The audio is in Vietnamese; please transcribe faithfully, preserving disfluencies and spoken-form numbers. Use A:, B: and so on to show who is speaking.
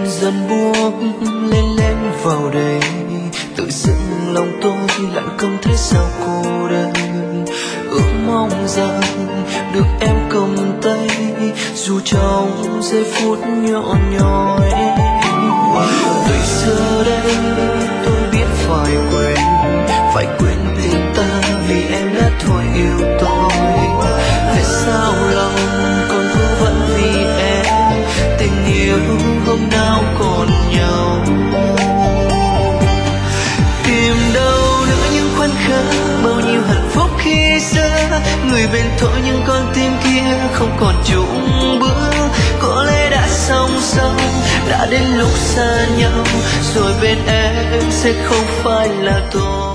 A: dần buông lên lên vào đây, tự dưng lòng tôi lại không thấy sao cô đơn. Ước mong rằng được em cầm tay dù trong giây phút nhỏ nhoi. Từ giờ đây tôi biết phải quên, phải quên tình ta vì em đã thôi yêu tôi. Tại sao lòng còn vương vấn vì em, tình yêu hôm nào còn nhau. Tìm đâu nữa những khoảnh khắc bao nhiêu hạnh phúc khi xưa, người bên thôi nhưng con tim kia không còn chung bước. Có lẽ đã song song, đã đến lúc xa nhau, rồi bên em sẽ không phải là tôi.